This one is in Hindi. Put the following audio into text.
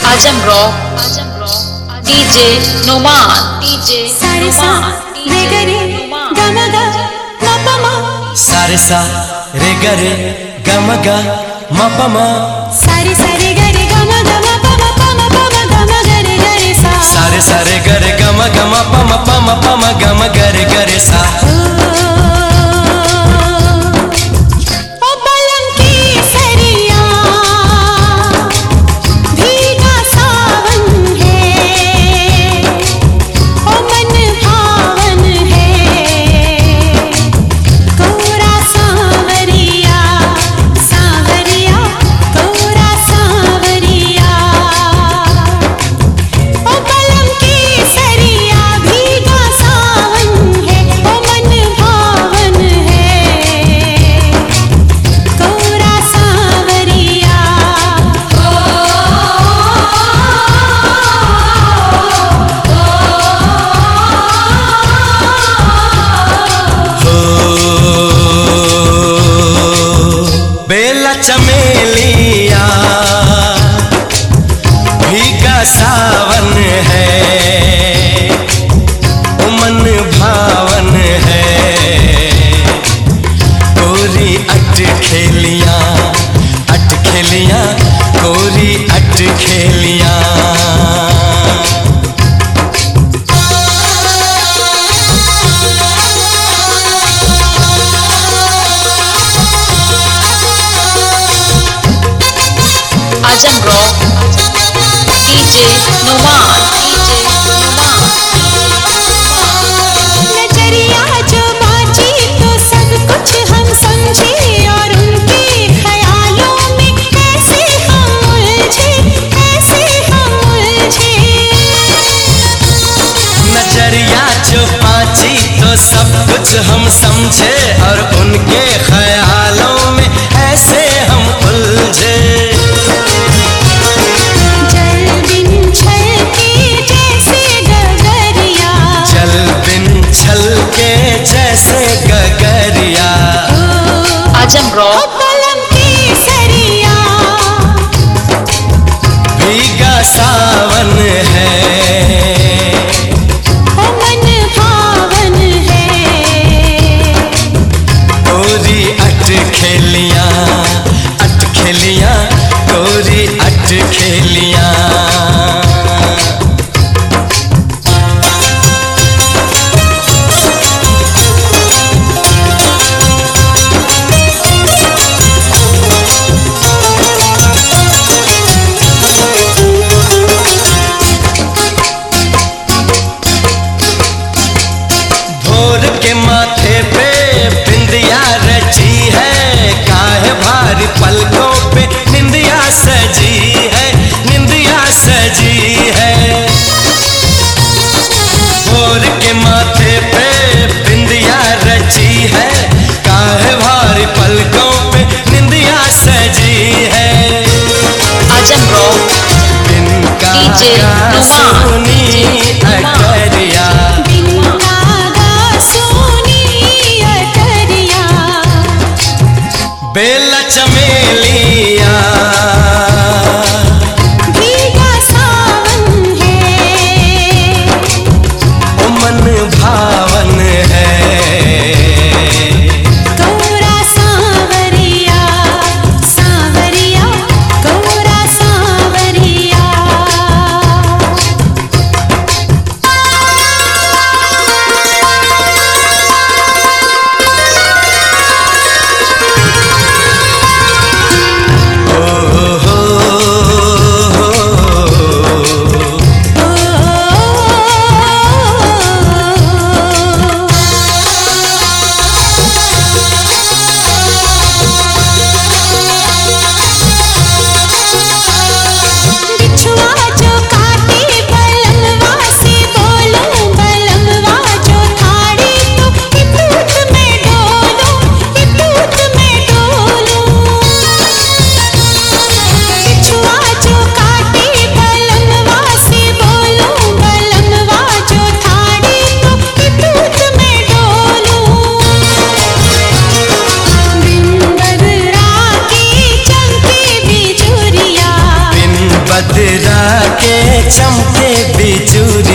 आजम रॉक डीजे नुमान सारे सा रे ग रे ग म ग म प म सारे सा रे ग रे ग म ग म प म सारे सा रे ग रे ग म ग म प म प म प म ग म ग रे ग रे सा सारे सा रे ग रे ग म ग म प म प म प म ग म ग रे ग रे सा। चमेलिया भीगा सावन है, मन भावन है, कोरी अटखेलियां कोरी अटखेलियां। आजम रॉक डीजे नुमान नजरिया जो बाजी तो सब कुछ हम समझे और उनके ख्यालों में ऐसे हम उलझे नजरिया जो बाजी तो सब कुछ हम समझे और उनके ख्यालों में ऐसे हम उलझे। जैसे गगरिया आजम रॉक केसरिया भीगा सावन है, मन भावन है, कोरी अटखेलियां कोरी अटखेलियां। के माथे पे बिंदिया रची है, काहे भारी पलकों पे निंदिया सजी है, भोर के माथे पे बिंदिया रची है, काहे भारी पलकों पे निंदिया सजी है। आजम रॉक डीजे नुमान अटरिया बेला चमेलिया भीगा सावन है, मन भावन है, कोरा सांवरिया कोरा सांवरिया। गिरा के चमके बिजुरिया